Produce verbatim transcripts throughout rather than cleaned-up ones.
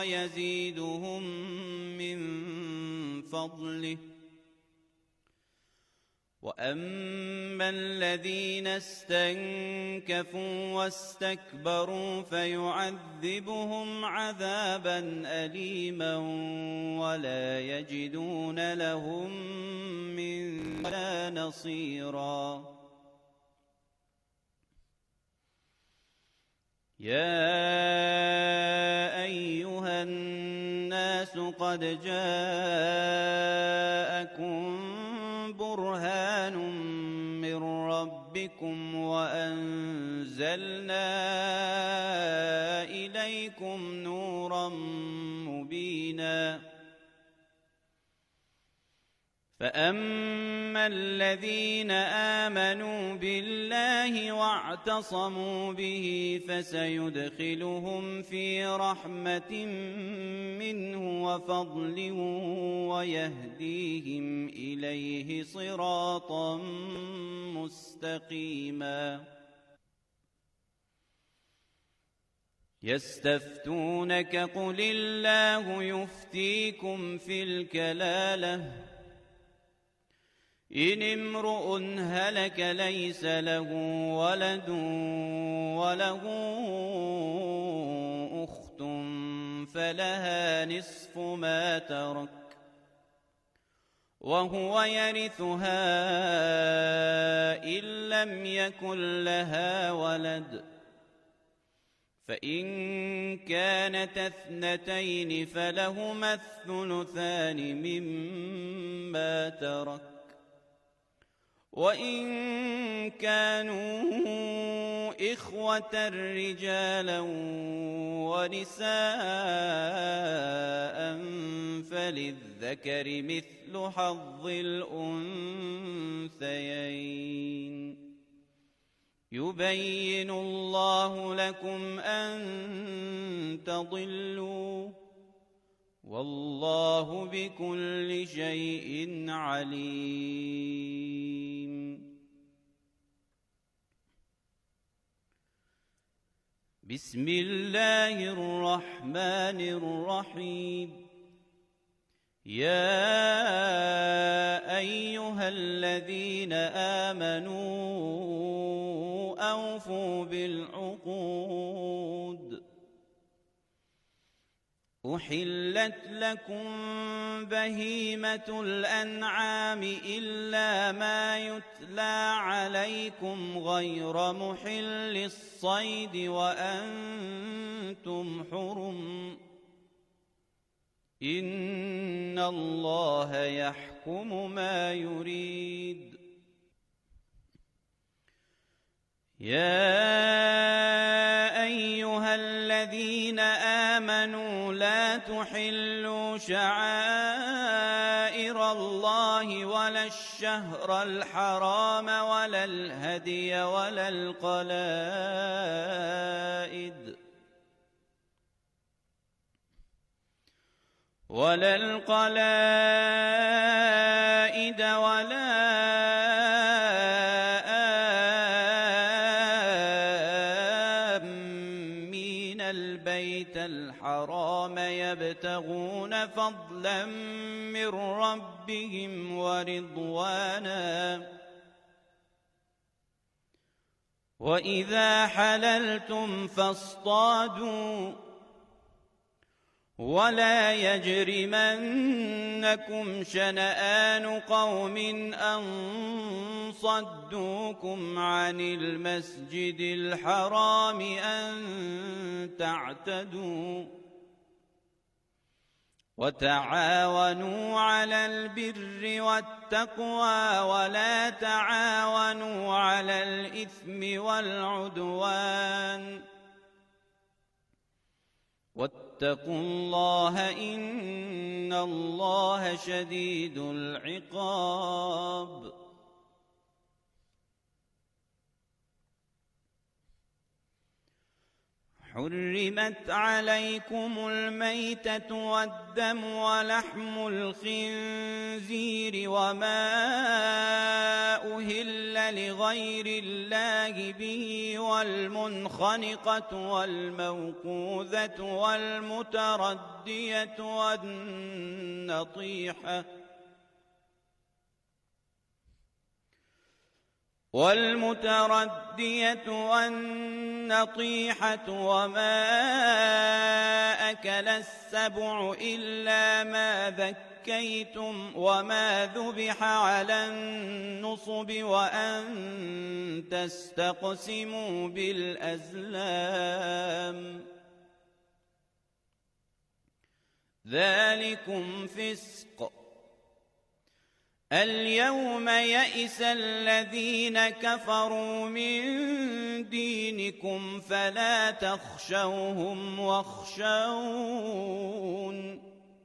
ويزيدهم من فضله. وأما الذين استنكفوا واستكبروا فيعذبهم عذابا أليما ولا يجدون لهم من ولا نصيرا. يا أيها الناس قد جاءكم برهان من ربكم وأنزلنا إليكم نورا مبينا. فأما الذين آمنوا بالله واعتصموا به فسيدخلهم في رحمة منه وفضل ويهديهم إليه صراطا مستقيما. يستفتونك قل الله يفتيكم في الكلالة إن امرؤ هلك ليس له ولد وله أخت فلها نصف ما ترك وهو يرثها إن لم يكن لها ولد، فإن كانت اثنتين فلهما الثلثان مما ترك، وإن كانوا إخوة رجالا ونساء فللذكر مثل حظ الأنثيين. يبين الله لكم أن تضلوا والله بكل شيء عليم. بسم الله الرحمن الرحيم. يا أيها الذين آمنوا أوفوا بالعقود. أحلت لكم بهيمة الأنعام إلا ما يتلى عليكم غير محل الصيد وأنتم حرم. إن الله يحكم ما يريد. يا أيها الذين آمنوا لا تحلوا شعائر الله ولا الشهر الحرام ولا الهدي ولا القلائد ولا القلائد ولا آمين البيت الحرام يبتغون فضلا من ربهم ورضوانا. وإذا حللتم فاصطادوا ولا يجرمنكم شنآن قوم أن صدوكم عن المسجد الحرام أن تعتدوا. وتعاونوا على البر والتقوى ولا تعاونوا على الإثم والعدوان. واتقوا الله إن الله شديد العقاب. حرمت عليكم الميتة والدم ولحم الخنزير وما أهل لغير الله به والمنخنقة والموقوذة والمتردية والنطيحة والمتردية والنطيحة وما أكل السبع إلا ما ذكيتم وما ذبح على النصب وأن تستقسموا بالأزلام ذلكم فسق. اليوم يئس الذين كفروا من دينكم فلا تخشوهم واخشون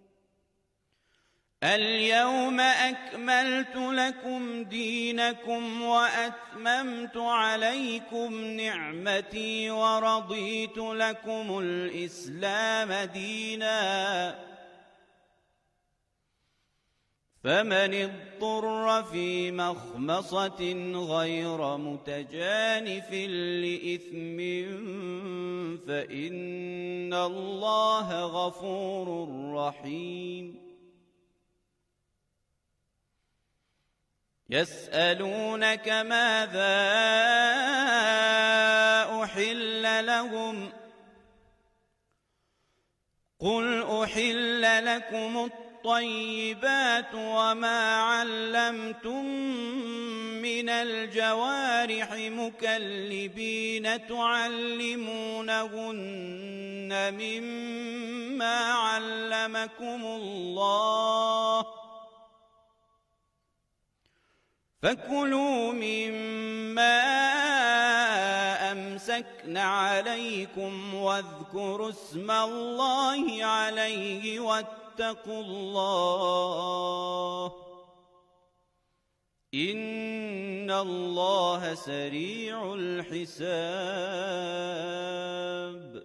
اليوم أكملت لكم دينكم وأتممت عليكم نعمتي ورضيت لكم الإسلام ديناً فمن اضطر في مخمصة غير متجانف لإثم فإن الله غفور رحيم. يسألونك ماذا أحل لهم قل أحل لكم الطيب الطيبات وما علمتم من الجوارح مكلبين تعلمونهن مما علمكم الله فكلوا مما أمسكن عليكم واذكروا اسم الله عليه واتقوا اتقوا الله إن الله سريع الحساب.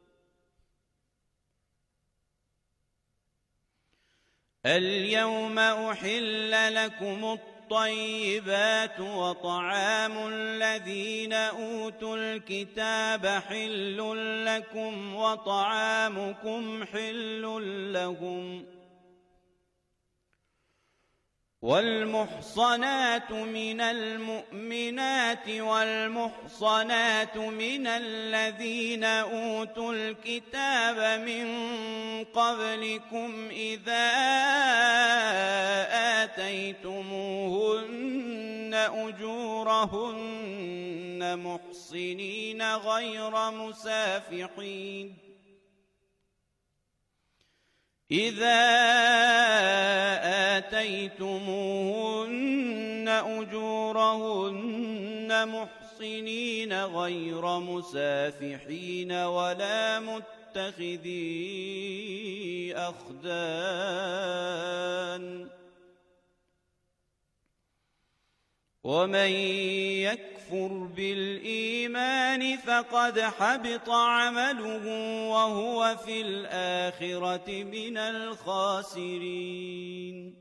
اليوم أحل لكم الطيبات وطعام الذين أوتوا الكتاب حل لكم وطعامكم حل لهم والمحصنات من المؤمنات والمحصنات من الذين أوتوا الكتاب من قبلكم إذا آتيتموهن أجورهن محصنين غير مسافحين إذا آتيتموهن أجورهن محصنين غير مسافحين ولا متخذي أخدان ومن يكفر بالإيمان فقد حبط عمله وهو في الآخرة من الخاسرين.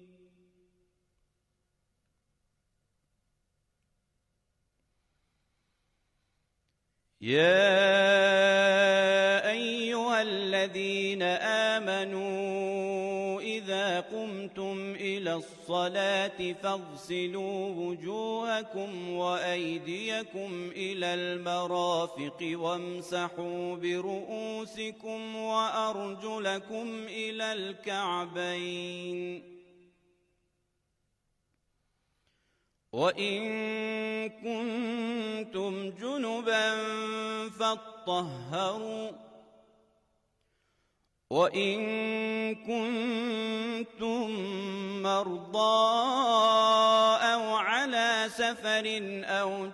يا أيها الذين آمنوا إذا قمتم إلى الصلاة فاغسلوا وجوهكم وأيديكم إلى المرافق وامسحوا برؤوسكم وأرجلكم إلى الكعبين وإن كنتم جنبا فاطهروا وإن كنتم مرضى أو على سفر أو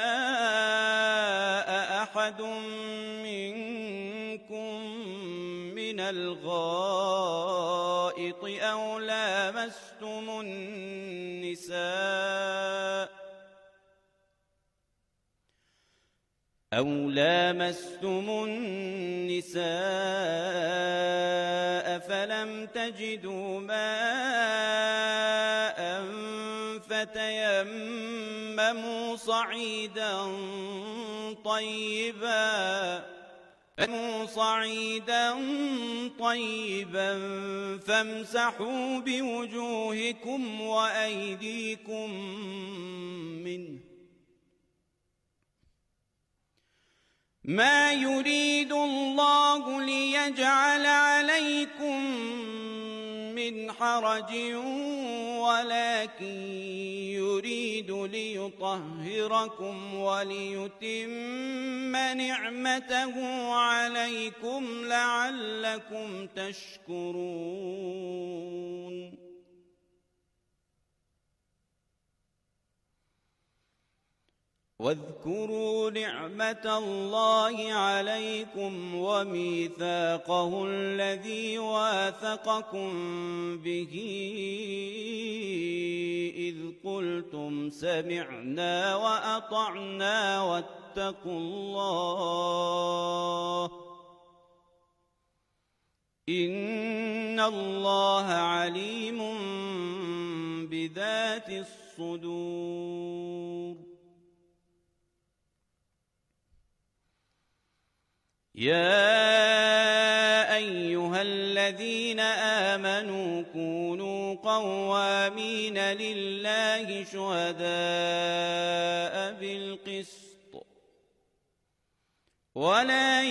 جاء أحد منكم من الغائط أو لامستم النساء أو لامستم النساء فلم تجدوا ماء فتيمموا صعيدا طيبا صعيدا طيبا فامسحوا بوجوهكم وأيديكم منه ما يريد الله ليجعل عليكم من حرج ولكن يريد ليطهركم وليتم نعمته عليكم لعلكم تشكرون واذكروا نعمة الله عليكم وميثاقه الذي واثقكم به إذ قلتم سمعنا وأطعنا واتقوا الله إن الله عليم بذات الصدور يا أيها الذين آمنوا كونوا قوامين لله شهداء بالقسط ولا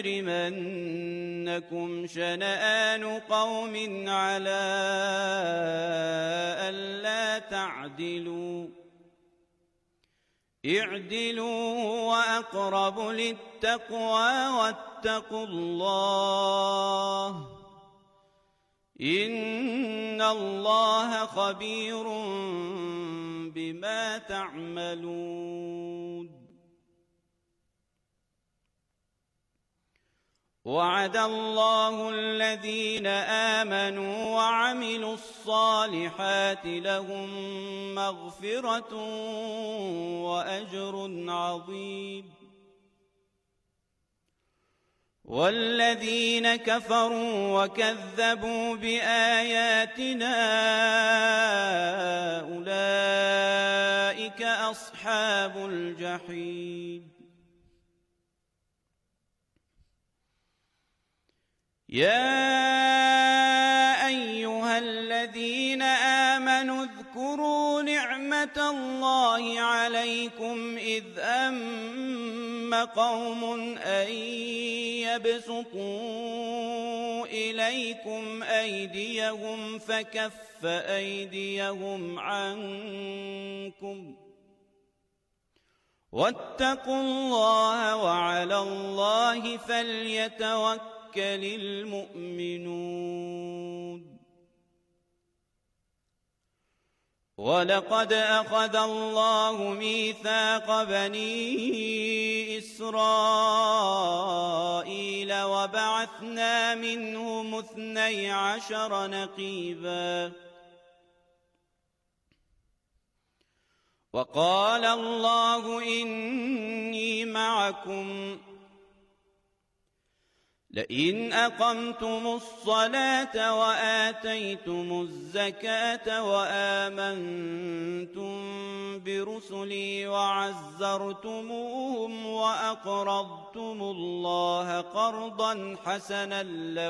يجرمنكم شنآن قوم على ألا تعدلوا اعدلوا وأقرب للتقوى واتقوا الله إن الله خبير بما تعملون وعد الله الذين آمنوا وعملوا الصالحات لهم مغفرة وأجر عظيم والذين كفروا وكذبوا بآياتنا أولئك أصحاب الجحيم يا أيها الذين آمنوا اذكروا نعمة الله عليكم إذ أم قوم أن يبسطوا إليكم أيديهم فكف أيديهم عنكم واتقوا الله وعلى الله فليتوكلوا المؤمنون ولقد أخذ الله ميثاق بني إسرائيل وبعثنا منهم اثني عشر نقيبا وقال الله إني معكم لئن أقمتم الصلاة وآتيتم الزكاة وآمنتم برسلي وعزرتموهم وأقرضتم الله قرضا حسنا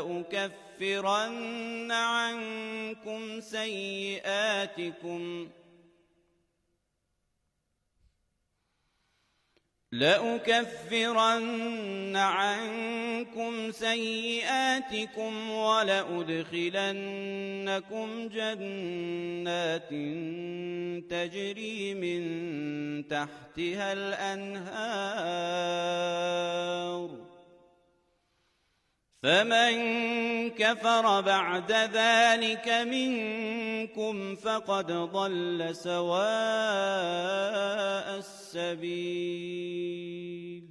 لأكفرن عنكم سيئاتكم لأكفرن عنكم سيئاتكم ولأدخلنكم جنات تجري من تحتها الأنهار فمن كفر بعد ذلك منكم فقد ضل سواء السبيل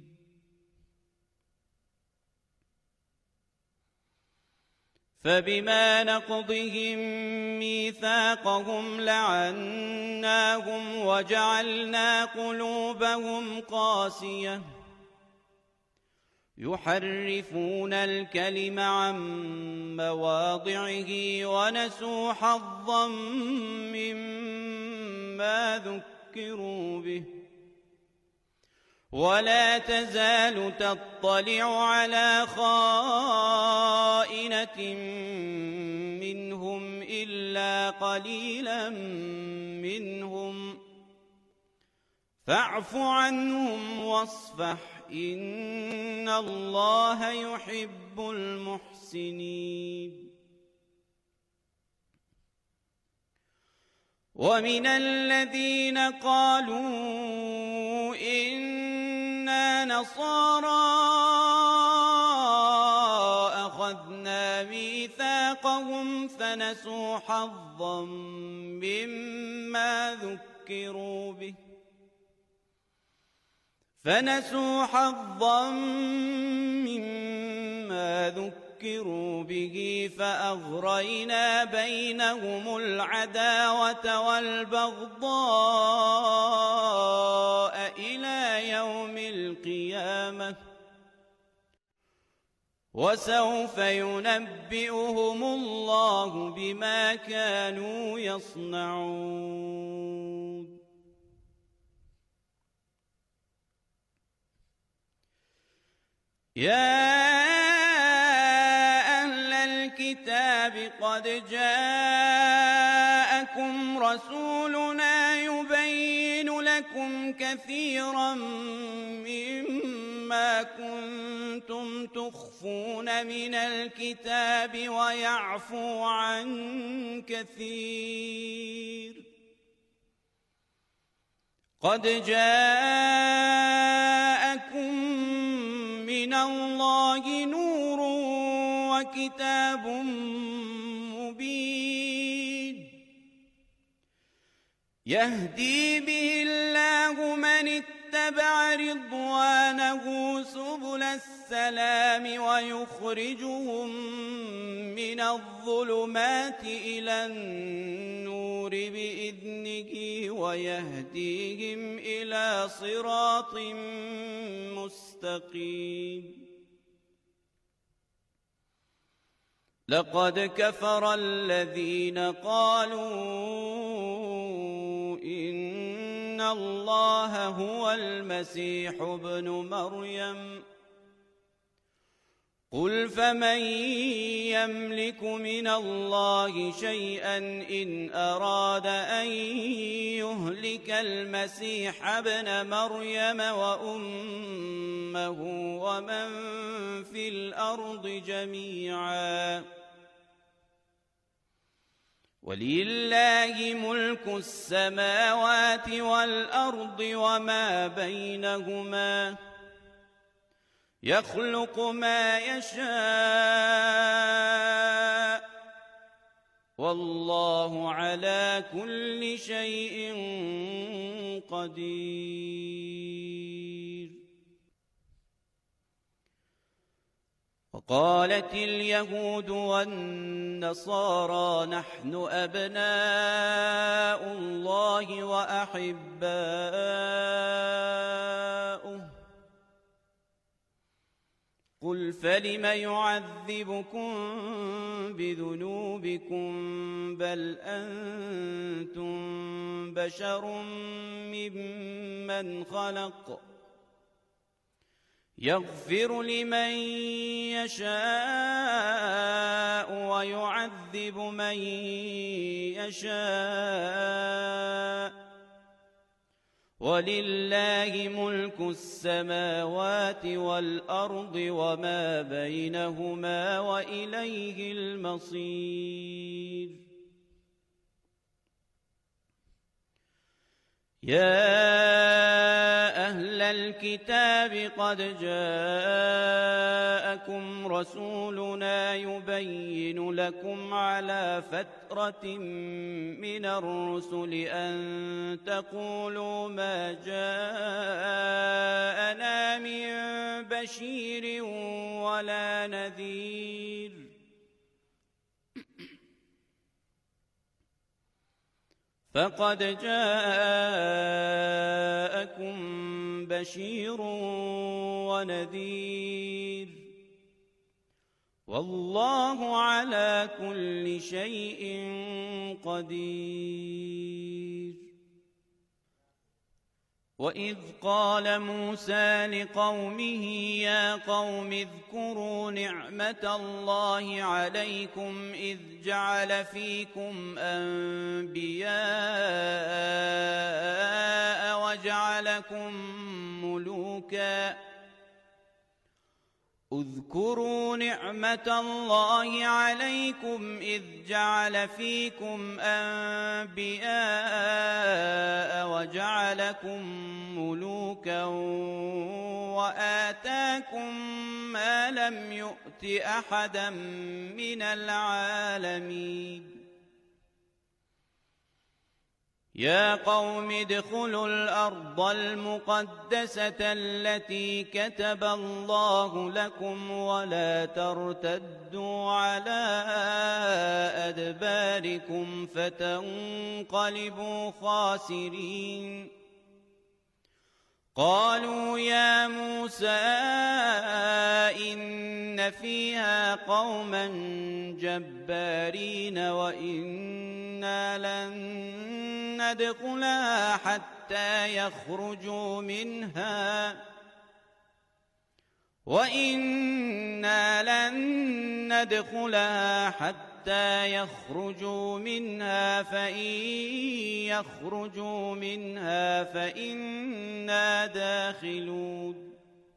فبما نقضهم ميثاقهم لعناهم وجعلنا قلوبهم قاسية يحرفون الكلم عن مواضعه ونسوا حظا مما ذكروا به ولا تزال تطلع على خائنة منهم إلا قليلا منهم فاعف عنهم واصفح إن الله يحب المحسنين. ومن الذين قالوا إنا نصارى أخذنا ميثاقهم فنسوا حظا مما ذكروا به فنسوا حظا مما ذكروا به فأغرينا بينهم العداوة والبغضاء إلى يوم القيامة وسوف ينبئهم الله بما كانوا يصنعون. يا أهل الكتاب قد جاءكم رسولنا يبين لكم كثيرا مما كنتم تخفون من الكتاب ويعفو عن كثير. قد جاءكم من الله نور وكتاب مبين يهدي به الله من اتبع رضوانه سبل السلام ويخرجهم من الظلمات إلى النور بإذنه ويهديهم إلى صراط مستقيم. لقد كفر الذين قالوا إن الله هو المسيح ابن مريم قل فمن يملك من الله شيئا إن أراد أن يهلك المسيح ابن مريم وأمه ومن في الأرض جميعا ولله ملك السماوات والأرض وما بينهما يخلق ما يشاء والله على كل شيء قدير. وقالت اليهود والنصارى نحن أبناء الله وأحباؤه قل فلم يعذبكم بذنوبكم بل أنتم بشر ممن خلق يغفر لمن يشاء ويعذب من يشاء ولله ملك السماوات والأرض وما بينهما وإليه المصير. يا أهل الكتاب قد جاءكم رسولنا يبين لكم على فترة من الرسل أن تقولوا ما جاءنا من بشير ولا نذير فقد جاءكم بشير ونذير والله على كل شيء قدير. وإذ قال موسى لقومه يا قوم اذكروا نعمة الله عليكم إذ جعل فيكم أنبياء وجعلكم ملوكا اذكروا نعمة الله عليكم إذ جعل فيكم أنبياء وجعلكم ملوكا وآتاكم ما لم يؤت أحدا من العالمين. يا قوم ادخلوا الأرض المقدسة التي كتب الله لكم ولا ترتدوا على أدباركم فتنقلبوا خاسرين. قالوا يا موسى إن فيها قوما جبارين وإنا لن ندخلها حتى يخرجوا منها وإنا لن ندخلها حتى يخرجوا منها فإن يخرجوا منها فإنا داخلون.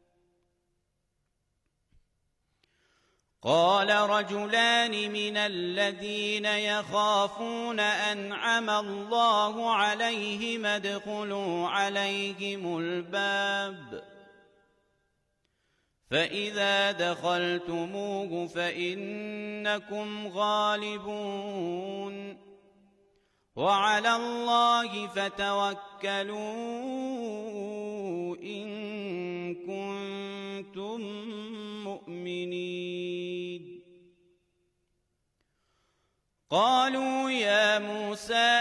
قال رجلان من الذين يخافون أنعم الله عليهم ادخلوا عليهم الباب فإذا دخلتموه فإنكم غالبون وعلى الله فتوكلوا إن كنتم مؤمنين. قالوا يا موسى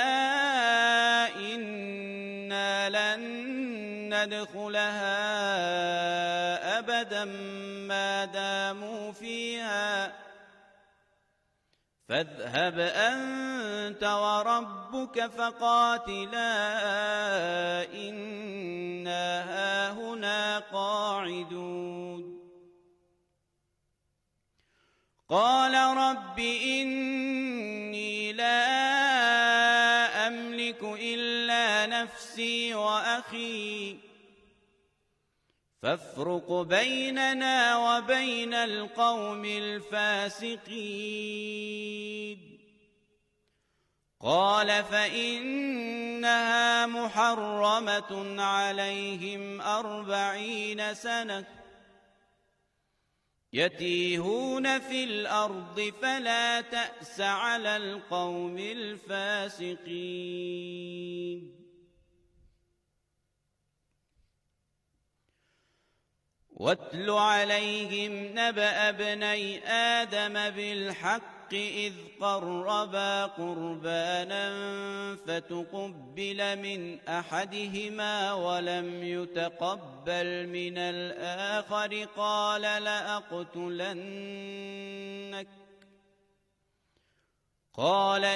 إنا لن ندخلها أبدا ما داموا فيها فاذهب أنت وربك فقاتلا إنا هاهنا قاعدون. قال رب إني لا أملك إلا نفسي وأخي فافرق بيننا وبين القوم الفاسقين. قال فإنها محرمة عليهم أربعين سنة يتيهون في الأرض فلا تأس على القوم الفاسقين. واتل عليهم نبأ ابني آدم بالحق إذ قربا قربانا فتقبل من أحدهما ولم يتقبل من الآخر قال لأقتلنك قال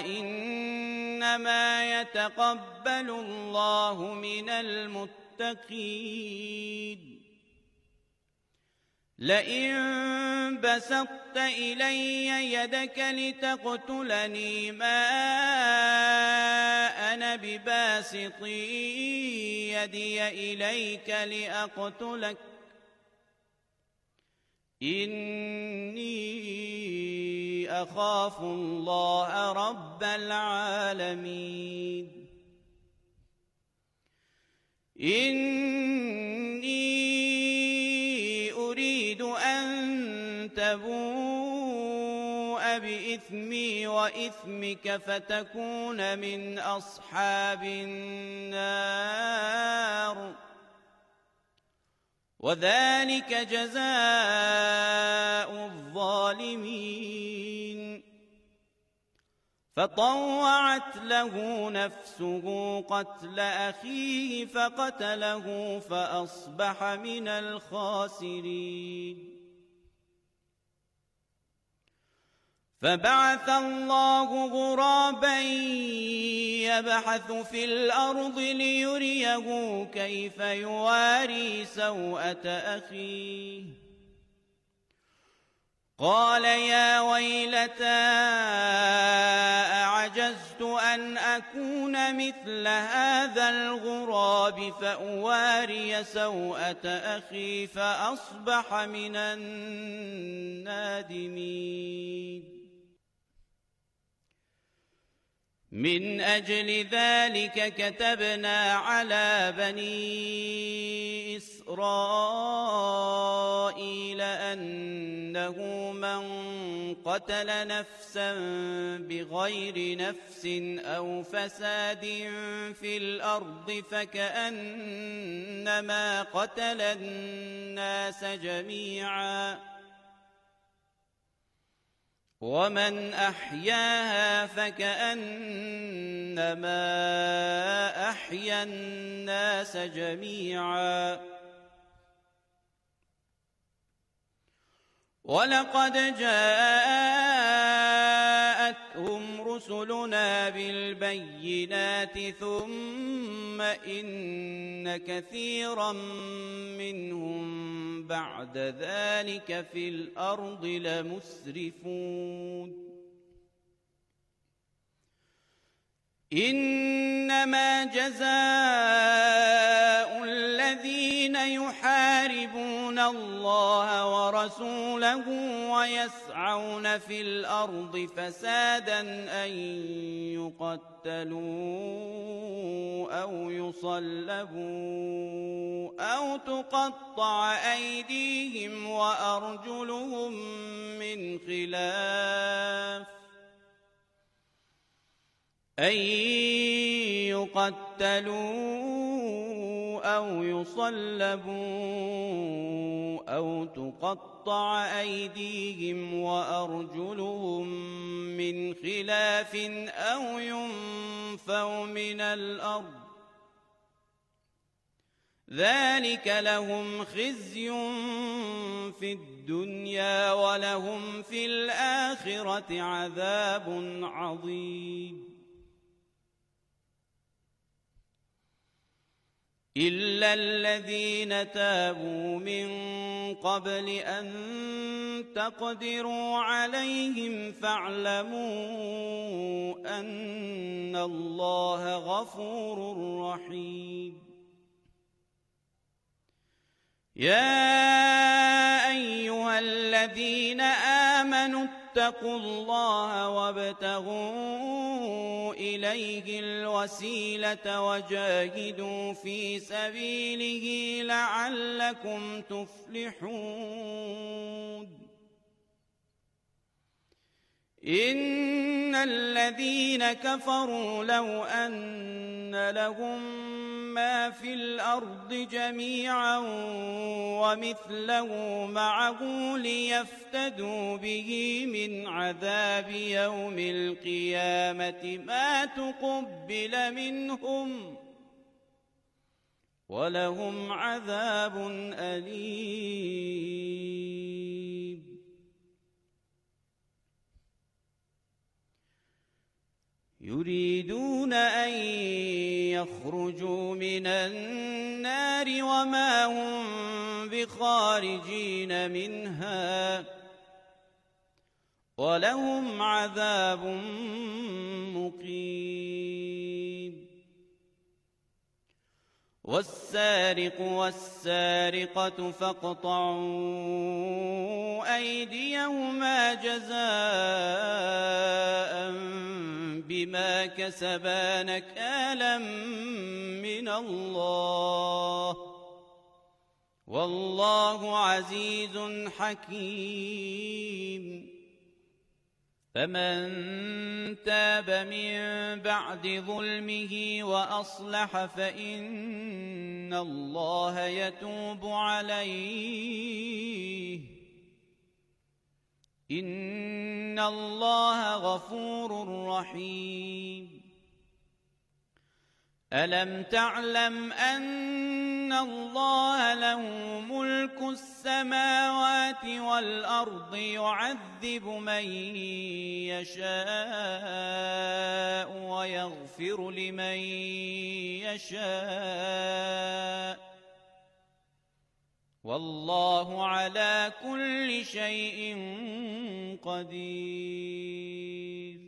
إنما يتقبل الله من المتقين. لئن بسطت إلي يدك لتقتلني ما أنا بباسط يدي إليك لأقتلك إني أخاف الله رب العالمين. إني أريد أن تبوء بإثمي وإثمك فتكون من أصحاب النار وذلك جزاء الظالمين. فطوعت له نفسه قتل أخيه فقتله فأصبح من الخاسرين. فبعث الله غرابا يبحث في الأرض ليريه كيف يواري سوءة أخيه. قال يا ويلتى أعجزت أن أكون مثل هذا الغراب فأواري سوءة أخي فأصبح من النادمين. من أجل ذلك كتبنا على بني إسرائيل أنه من قتل نفسا بغير نفس أو فساد في الأرض فكأنما قتل الناس جميعا ومن أحياها فكأنما أحيا الناس جميعا. ولقد جاءتهم رسلنا بالبينات ثم إن كثيرا منهم بعد ذلك في الأرض لمسرفون. إنما جزاء الذين يحاربون الله ورسوله ويسعون في الأرض فسادا أن يقتلوا أو يصلبوا أو تقطع أيديهم وأرجلهم من خلاف أن يقتلوا أو يصلبوا أو تقطع أيديهم وأرجلهم من خلاف أو ينفوا من الأرض ذلك لهم خزي في الدنيا ولهم في الآخرة عذاب عظيم. إلا الذين تابوا من قبل أن تقدروا عليهم فاعلموا أن الله غفور رحيم. يا أيها الذين آمنوا اتقوا الله وابتغوا إليه الوسيلة وجاهدوا في سبيله لعلكم تفلحون. إن الذين كفروا لو أن لهم ما في الأرض جميعا ومثله معه ليفتدوا به من عذاب يوم القيامة ما تقبل منهم ولهم عذاب أليم. يريدون أن يخرجوا من النار وما هم بخارجين منها ولهم عذاب مقيم. والسارق والسارقة فاقطعوا أيديهما جزاء بما كسبا نكالا من الله والله عزيز حكيم. فمن تاب من بعد ظلمه وأصلح فإن الله يتوب عليه إن الله غفور رحيم ألم تعلم أن الله له ملك السماوات والأرض يعذب من يشاء ويغفر لمن يشاء والله على كل شيء قدير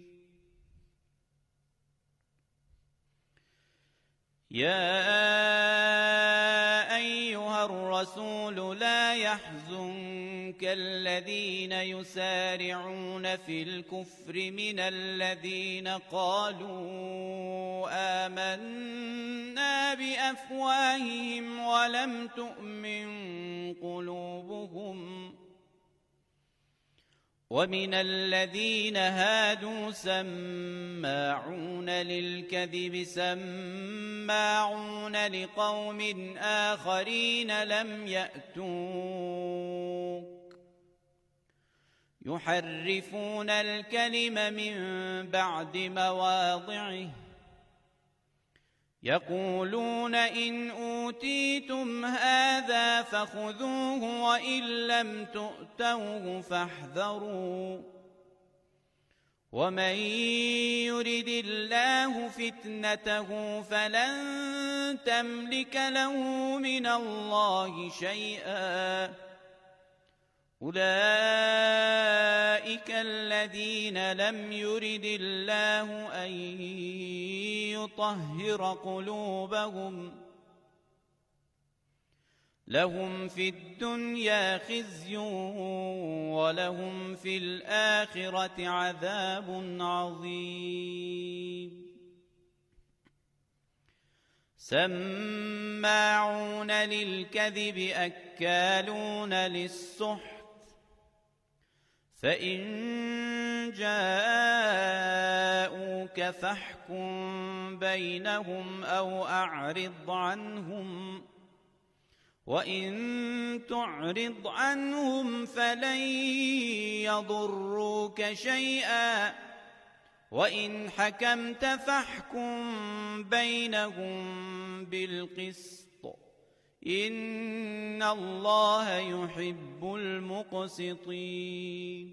يا أيها الرسول لا يحزنك الذين يسارعون في الكفر من الذين قالوا آمنا بأفواههم ولم تؤمن قلوبهم ومن الذين هادوا سماعون للكذب سماعون لقوم آخرين لم يأتوك يحرفون الكلم من بعد مواضعه يقولون إن أوتيتم هذا فخذوه وإن لم تؤتوه فاحذروا ومن يرد الله فتنته فلن تملك له من الله شيئا أولئك الذين لم يرد الله أن يطهر قلوبهم لهم في الدنيا خزي ولهم في الآخرة عذاب عظيم سماعون للكذب أكالون للسحت فإن جاءوك فاحكم بينهم أو أعرض عنهم وإن تعرض عنهم فلن يضروك شيئا وإن حكمت فاحكم بينهم بالقسط إن الله يحب المقسطين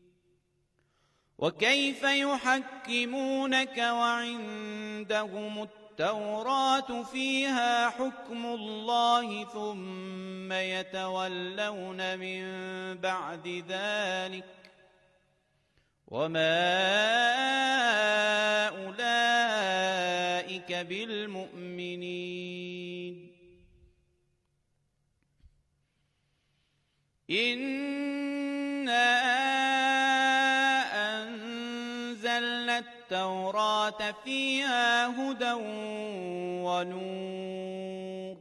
وكيف يحكمونك وعندهم التوراة فيها حكم الله ثم يتولون من بعد ذلك وما أولئك بالمؤمنين إنا أنزلنا التوراة فيها هدى ونور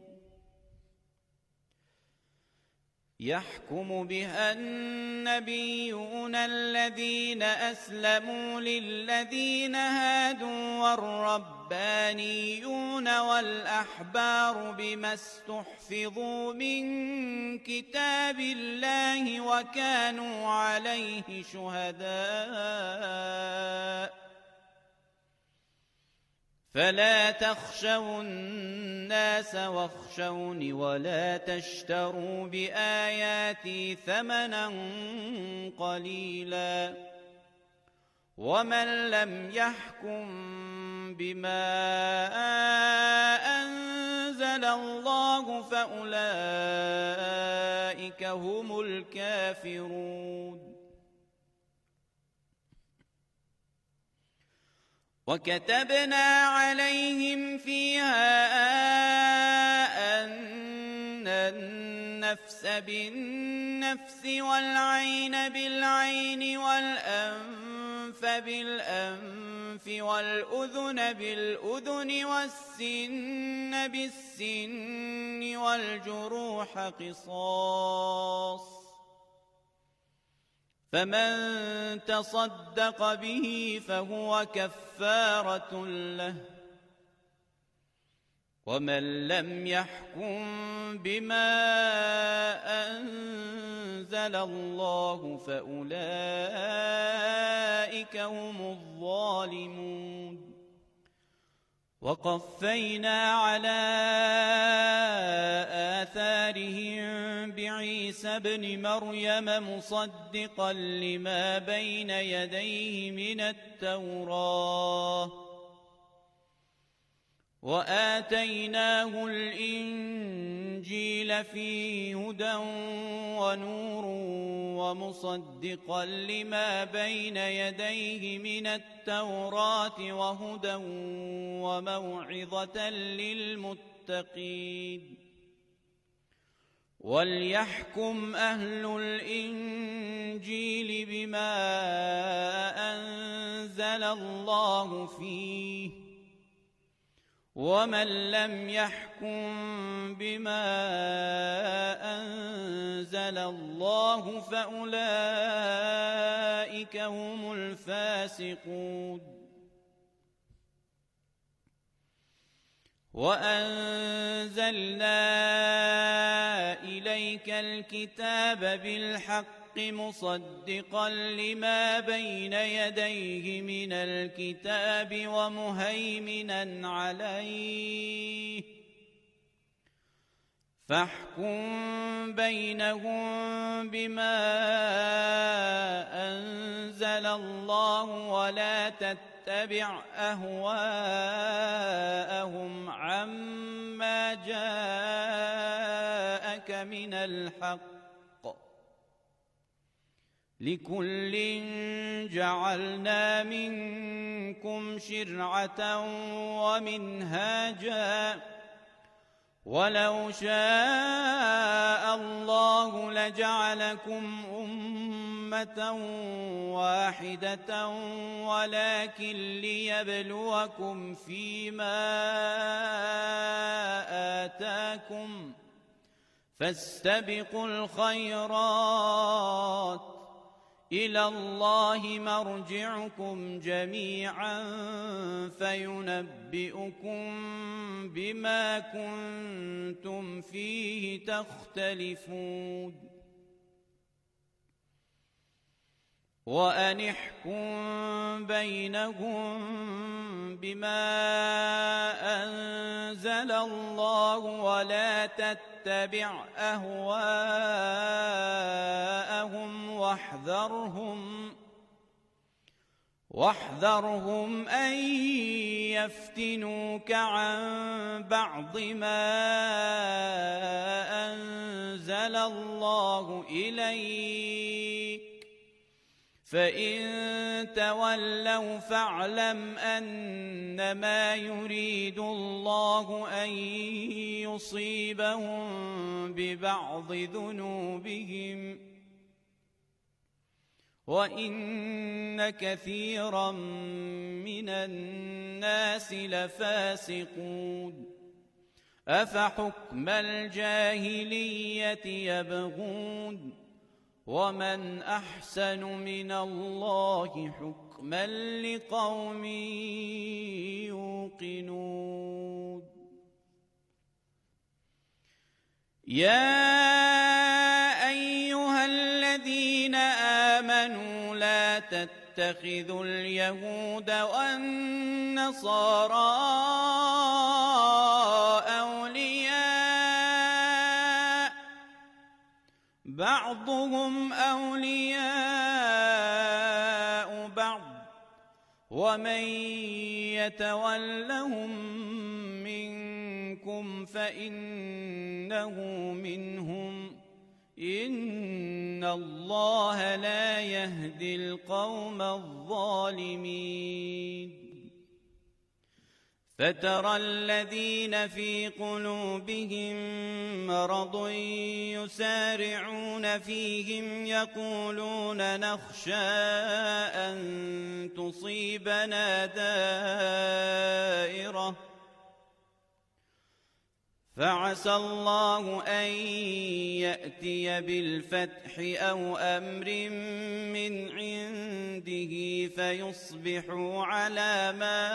يحكم بها النبيون الذين أسلموا للذين هادوا والربانيون والأحبار بما استحفظوا من كتاب الله وكانوا عليه شهداء فلا تخشوا الناس واخشوني ولا تشتروا بآياتي ثمنا قليلا ومن لم يحكم بما أنزل الله فأولئك هم الكافرون وكتبنا عليهم فيها أن النفس بالنفس والعين بالعين والأنف بالأنف والأذن بالأذن والسن بالسن والجروح قصاص فمن تصدق به فهو كفارة له ومن لم يحكم بما أنزل أنزل الله فأولئك هم الظالمون. وقفينا على آثارهم بعيسى ابن مريم مصدقا لما بين يديه من التوراة وآتيناه الإنجيل فيه هدى ونور ومصدقا لما بين يديه من التوراة وهدى وموعظة للمتقين. وليحكم أهل الإنجيل بما أنزل الله فيه ومن لم يحكم بما أنزل الله فأولئك هم الفاسقون. وأنزلنا إليك الكتاب بالحق مصدقا لما بين يديه من الكتاب ومهيمنا عليه فاحكم بينهم بما أنزل الله ولا تتبع أهواءهم عما جاءك من الحق لكل جعلنا منكم شرعة ومنهاجا ولو شاء الله لجعلكم أمة واحدة ولكن ليبلوكم فيما آتاكم فاستبقوا الخيرات إلى الله مرجعكم جميعا فينبئكم بما كنتم فيه تختلفون. وأن احكم بينهم بما أنزل الله ولا تتبع أهواءهم واحذرهم واحذرهم أن يفتنوك عن بعض ما أنزل الله إليك فإن تولوا فاعلم أنما يريد الله أن يصيبهم ببعض ذنوبهم وإن كثيرا من الناس لفاسقون. أفحكم الجاهلية يبغون ومن أحسن من الله حكما لقوم يوقنون. يا أيها الذين آمنوا لا تتخذوا اليهود والنصارى أولياء بعضهم أولياء بعض ومن يتولهم منكم فإنه منهم إن الله لا يهدي القوم الظالمين. فترى الذين في قلوبهم مرض يسارعون فيهم يقولون نخشى أن تصيبنا دائرة فعسى الله أن يأتي بالفتح أو أمر من عنده فيصبحوا على ما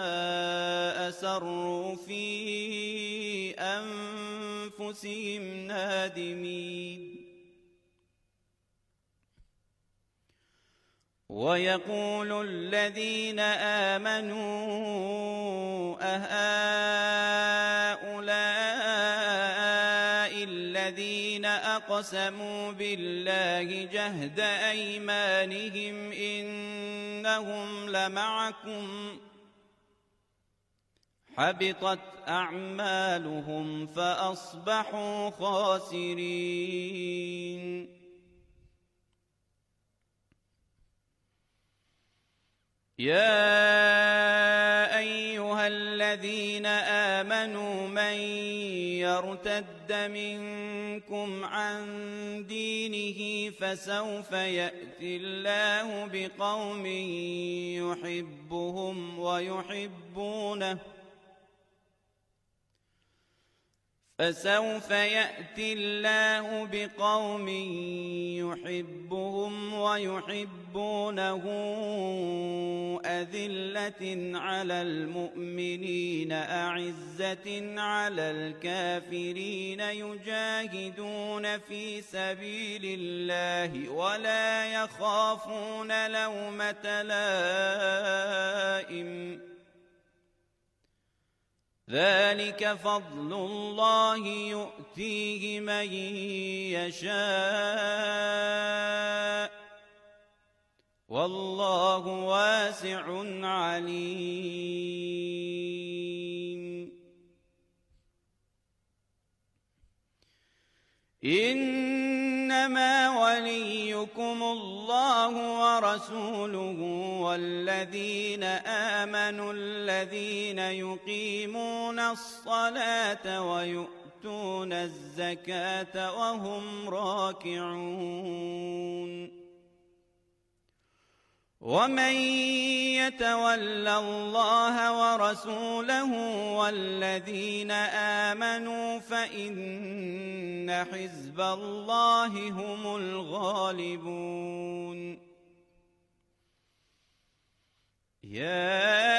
أسروا في أنفسهم نادمين. ويقول الذين آمنوا أهؤلاء الذين أقسموا بالله جهد أيمانهم إنهم لمعكم حبطت أعمالهم فأصبحوا خاسرين. يا أيها الذين آمنوا من يرتد منكم عن دينه فسوف يأتي الله بقوم يحبهم ويحبونه فسوف يأتي الله بقوم يحبهم ويحبونه أذلة على المؤمنين أعزة على الكافرين يجاهدون في سبيل الله ولا يخافون لومة لائم ذلك فضل الله يؤتيه من يشاء والله واسع عليم. إنما وليكم الله ورسوله والذين آمنوا الذين يقيمون الصلاة ويؤتون الزكاة وهم راكعون. ومن يتول الله ورسوله والذين آمنوا فإن حزب الله هم الغالبون. يا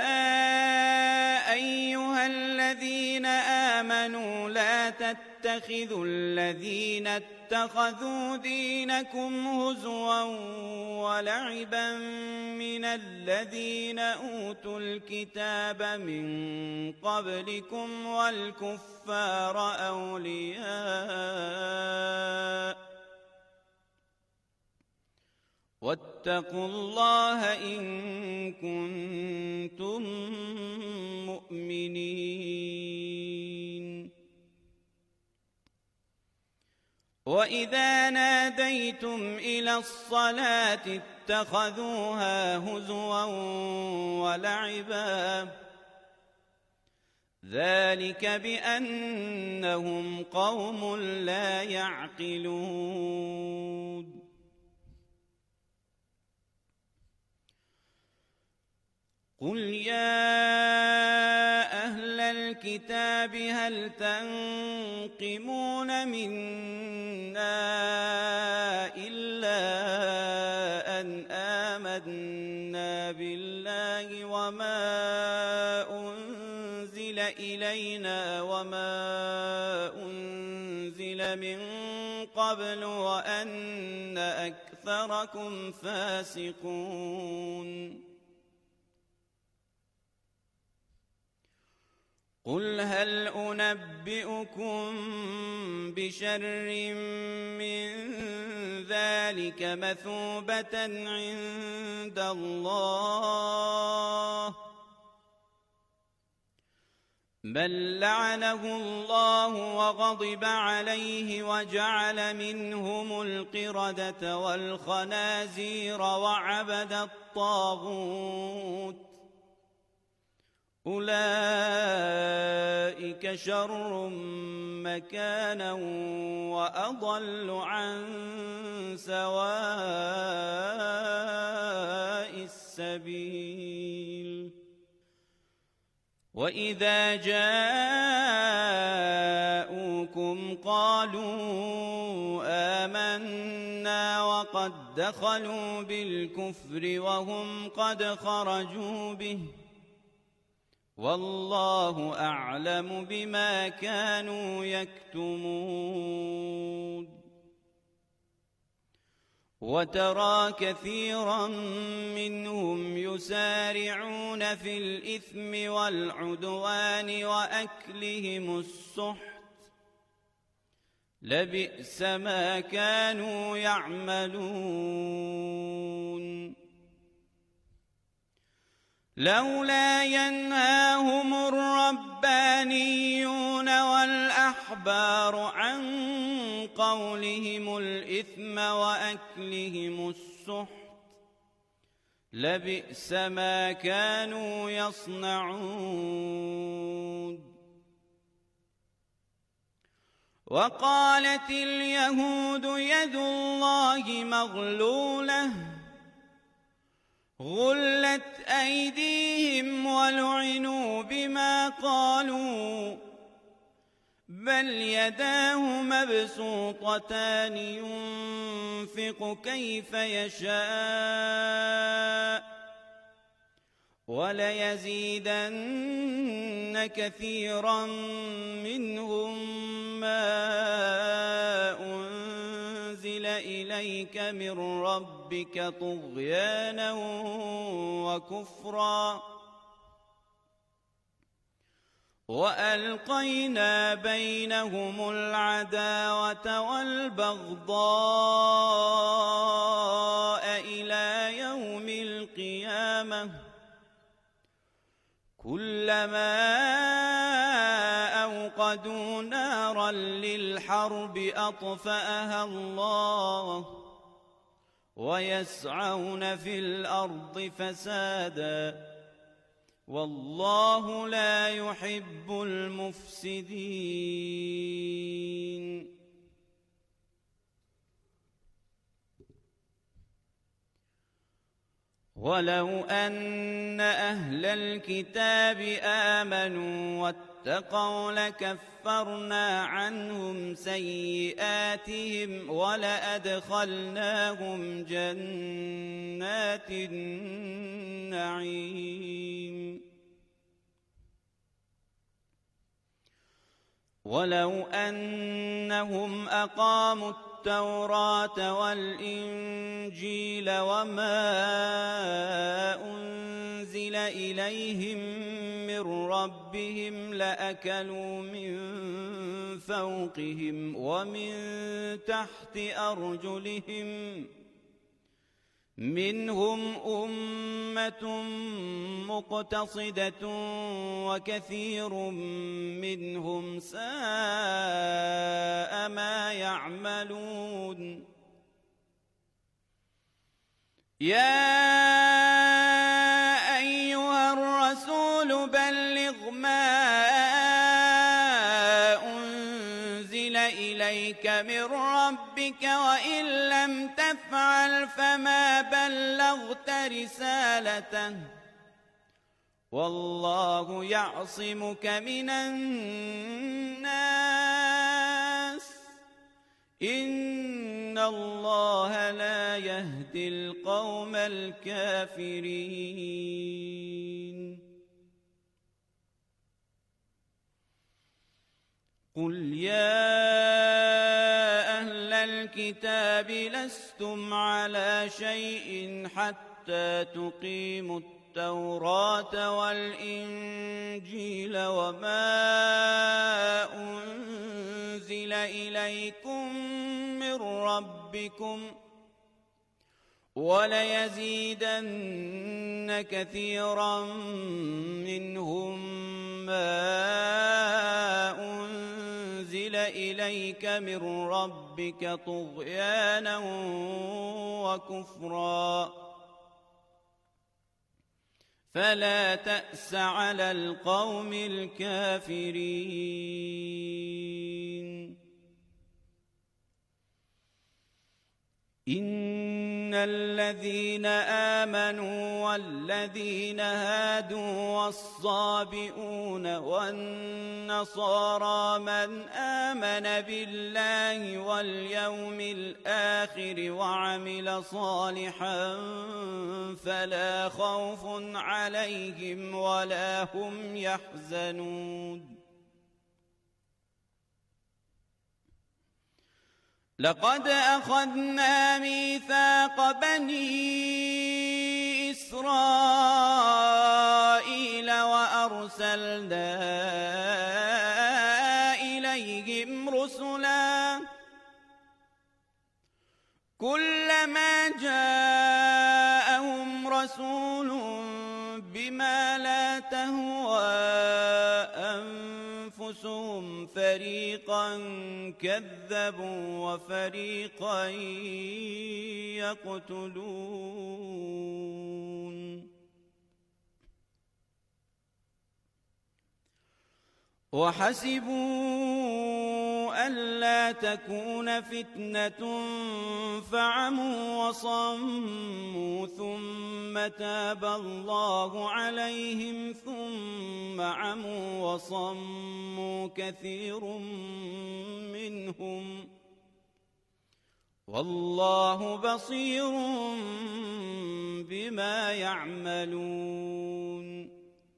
أيها الذين آمنوا لا تتخذوا الذين اتخذوا دينكم هزوا ولعبا من الذين أوتوا الكتاب من قبلكم والكفار أولياء واتقوا الله إن كنتم مؤمنين. وإذا ناديتم إلى الصلاة اتخذوها هزوا ولعبا ذلك بأنهم قوم لا يعقلون. قل يا أهل الكتاب هل تنقمون منا إلا أن آمنا بالله وما أنزل إلينا وما أنزل من قبل وأن أكثركم فاسقون. قل هل أنبئكم بشر من ذلك مثوبة عند الله من لعنه الله وغضب عليه وجعل منهم القردة والخنازير وعبد الطاغوت أولئك شر مكانا وأضل عن سواء السبيل. وإذا جاءوكم قالوا آمنا وقد دخلوا بالكفر وهم قد خرجوا به والله أعلم بما كانوا يكتمون. وترى كثيرا منهم يسارعون في الإثم والعدوان وأكلهم السحت لبئس ما كانوا يعملون لولا ينهاهم الربانيون والأحبار عن قولهم الإثم وأكلهم السحت لبئس ما كانوا يصنعون وقالت اليهود يد الله مغلولة غلت أيديهم ولعنوا بما قالوا بل يداه مبسوطتان ينفق كيف يشاء وليزيدن كثيرا منهم ما أنزل إليك من ربك طغيانا وكفرا وألقينا بينهم العداوة والبغضاء إلى يوم القيامة كلما أوقدوا نارا للحرب أطفأها الله ويسعون في الأرض فسادا والله لا يحب المفسدين ولو أن أهل الكتاب آمنوا واتقوا لكفرنا عنهم سيئاتهم ولأدخلناهم جنات النعيم ولو أنهم أقاموا التوراة والإنجيل وما أنزل إليهم من ربهم لأكلوا من فوقهم ومن تحت أرجلهم منهم أمة مقتصدة وكثير منهم ساء ما يعملون يا أيها الرسول بلغ ما أنزل إليك من ربك وإن لم تفعل فما بلغت رسالته والله يعصمك من الناس إن الله لا يهدي القوم الكافرين قل يا أهل الكتاب لستم على شيء حتى تقيموا التوراة والإنجيل وما أنزل إليكم من ربكم وليزيدن كثيرا منهم ما أنزل إليك من ربك طغيانا وكفرا فلا تأس على القوم الكافرين إن الذين آمنوا والذين هادوا والصابئون والنصارى من آمن بالله واليوم الآخر وعمل صالحا فلا خوف عليهم ولا هم يحزنون لقد أخذنا ميثاق بني إسرائيل وأرسلنا إليهم رسلا كلما جاءهم رسول بما لا تهوى أنفسهم فريقا كذبوا وفريقا يقتلون وحسبوا ألا تكون فتنة فعموا وصموا ثم تاب الله عليهم ثم عموا وصموا كثير منهم والله بصير بما يعملون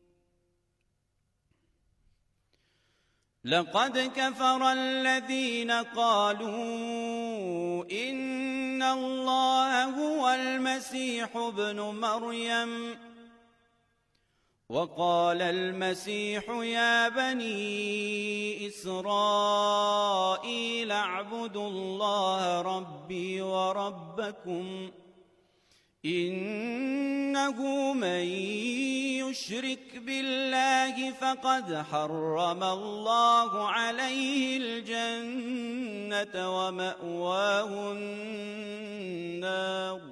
لقد كفر الذين قالوا إن الله هو المسيح ابن مريم وقال المسيح يا بني إسرائيل اعبدوا الله ربي وربكم إنه من يشرك بالله فقد حرم الله عليه الجنة ومأواه النار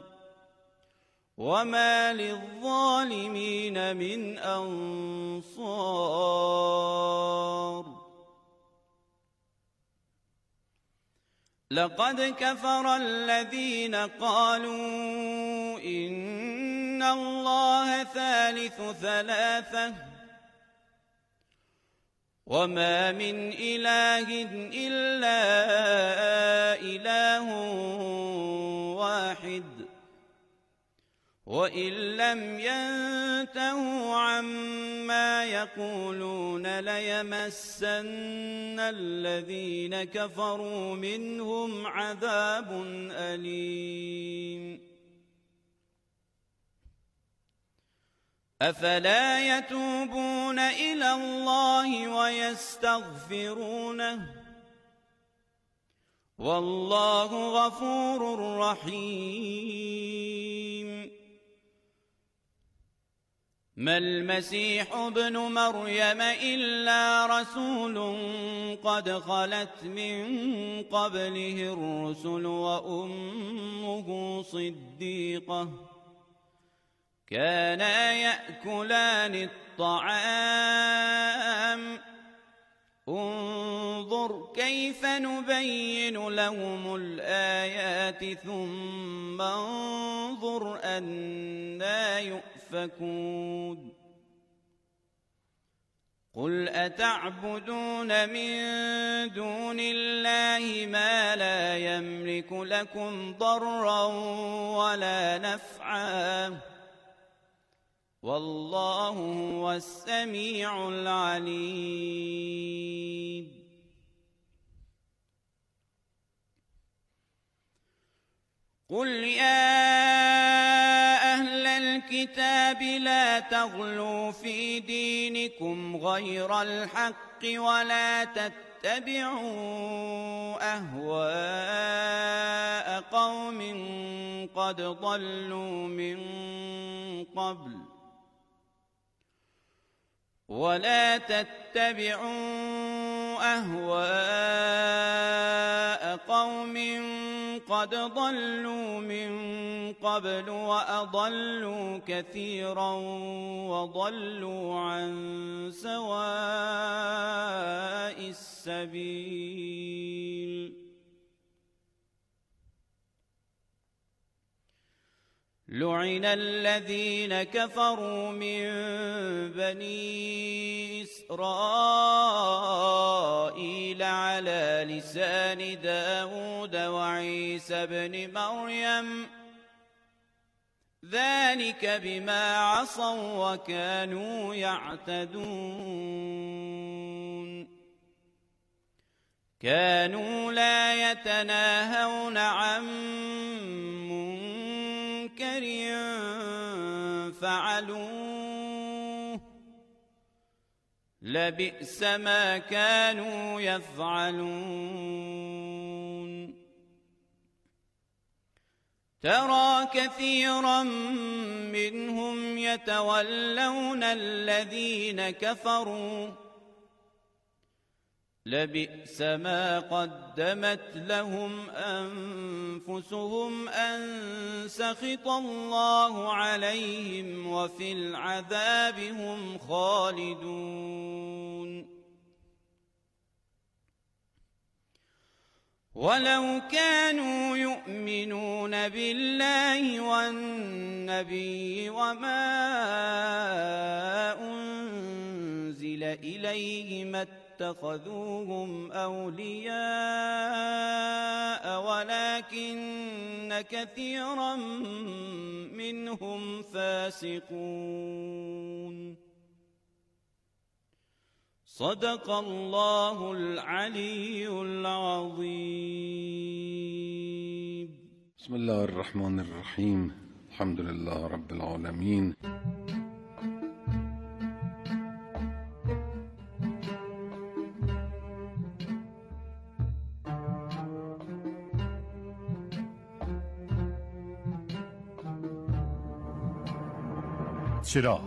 وما للظالمين من أنصار لقد كفر الذين قالوا إن الله ثالث ثلاثة وما من إله إلا إله واحد وإن لم ينتهوا عما يقولون ليمسن الذين كفروا منهم عذاب أليم أفلا يتوبون إلى الله ويستغفرونه والله غفور رحيم ما المسيح ابن مريم إلا رسول قد خلت من قبله الرسل وأمه صديقة كانا يأكلان الطعام انظر كيف نبين لهم الآيات ثم انظر أنى يؤفكون قل أتعبدون من دون الله ما لا يملك لكم ضرا ولا نفعا والله هو السميع العليم قل يا أهل الكتاب لا تغلوا في دينكم غير الحق ولا تتبعوا أهواء قوم قد ضلوا من قبل ولا تتبعوا أهواء قوم قد ضلوا من قبل وأضلوا كثيرا وضلوا عن سواء السبيل لعن الذين كفروا من بني إسرائيل على لسان داود وعيسى بن مريم ذلك بما عصوا وكانوا يعتدون كانوا لا يتناهون عن منكر فعلوه لبئس ما كانوا يفعلون ترى كثيرا منهم يتولون الذين كفروا لبئس ما قدمت لهم أنفسهم أن سخط الله عليهم وفي العذاب هم خالدون ولو كانوا يؤمنون بالله والنبي وما أنزل إليه ما اتخذوهم أولياء ولكن كثيرا منهم فاسقون صدق الله العلي العظيم. بسم الله الرحمن الرحيم. الحمد لله رب العالمين. چراغ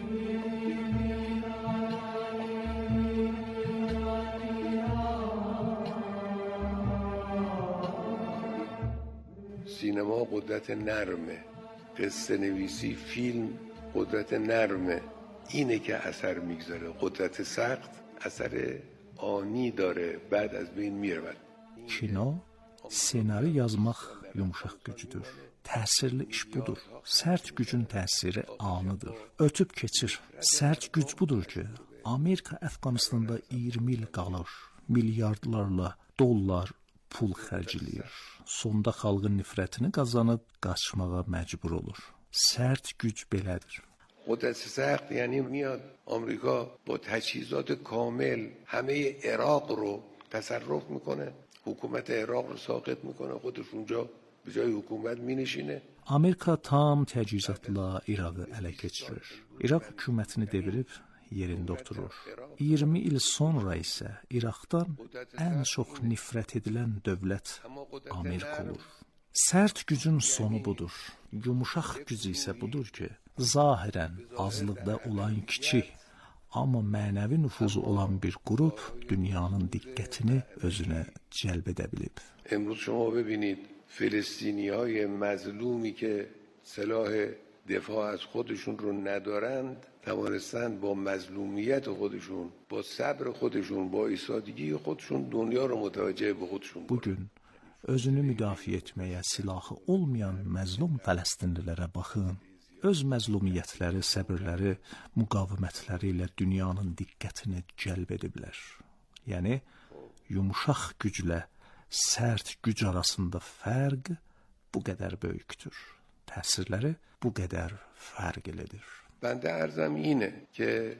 سینما قدرت نرمه، قصه نویسی فیلم قدرت nərme اینه که اثر میگذاره. قدرت سخت اثر ani داره، بعد از بین میرود. Kino, senari yazmaq yumuşaq gücüdür. Təsirli iş budur. Sərt gücün təsiri anıdır. Ötüb keçir. Sərt güc budur ki, Amerika Əfqanistanda iyirmi il qalır. Milyardlarla dollar pul xərcləyir. Sonda xalqın nifrətini qazanıb qaçmağa məcbur olur. Sərt güc belədir. قدرت سخت یعنی میاد آمریکا با تجهیزات کامل همه عراق رو تصرف میکنه، حکومت عراق رو ساقط میکنه، خودش اونجا به جای حکومت مینشینه. Amerika tam təchizatla İraqı ələ keçirir. İraq hökumətini devirib yerində oturur. iyirmi il sonra isə İraqdan ən çox nifrət edilən dövlət Amerika olur. Sərt gücün sonu budur. Yumuşaq güc isə budur ki, zahirən azlıqda olan kiçik, amma mənəvi nüfuzu olan bir qrup dünyanın diqqətini özünə cəlb edə bilib. امروز شما ببینید فلسطینی‌های مظلومی که سلاح دفاع از خودشون رو ندارند توانستند با مظلومیت خودشون، با صبر خودشون، با ایستادگی خودشون دنیا رو متوجه به خودشون. Bugün özünü müdafiə etməyə silahı olmayan məzlum Fələstinlilərə baxın. Öz məzlumiyyətləri, səbirləri, müqavimətləri ilə dünyanın diqqətini cəlb ediblər. Yəni, yumuşaq güclə sərt güc arasında fərq bu qədər böyükdür. Təsirləri bu qədər fərqlidir. بنده عرضم اینه که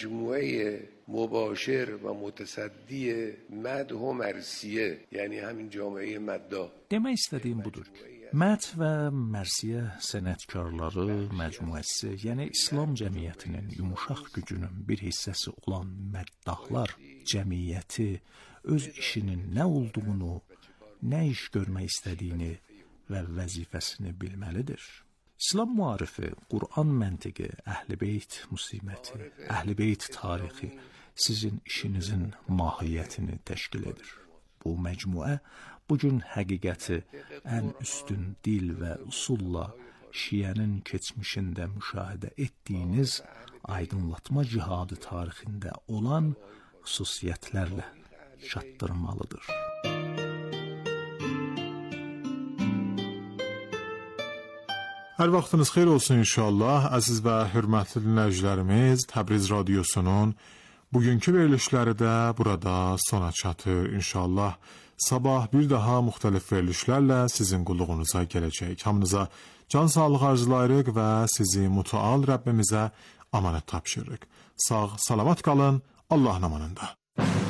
مجموعه مباشر و متصدی مدح و مرثیه، یعنی همین جامعه مداح. Demək istədiyim budur ki, mədh və mərsiyə sənətkarları məcmuəsi, yəni İslam cəmiyyətinin yumuşaq gücünün bir hissəsi olan məddahlar cəmiyyəti öz işinin nə olduğunu, nə iş görmək istədiyini və vəzifəsini bilməlidir. İslam müarifi, Qur'an məntiqi, Əhl-i Beyt musibəti, Əhl-i Beyt tarixi sizin işinizin mahiyyətini təşkil edir. Bu məcmuə bugün həqiqəti ən üstün dil və usulla şiənin keçmişində müşahidə etdiyiniz aydınlatma cihadı tarixində olan xüsusiyyətlərlə çatdırmalıdır. Hər vaxtınız xeyir olsun inşallah. Əziz və hörmətli dinləyicilərimiz, Təbriz radiosunun bugünkü verilişləri də burada sona çatır inşallah. Sabah bir daha müxtəlif verilişlərlə sizin qulluğunuza gələcək. Hamınıza can sağlığı arzulayırıq və sizi mütəal Rəbbimizə amanət tapşırırıq. Sağ, salamat qalın, Allahın amanında.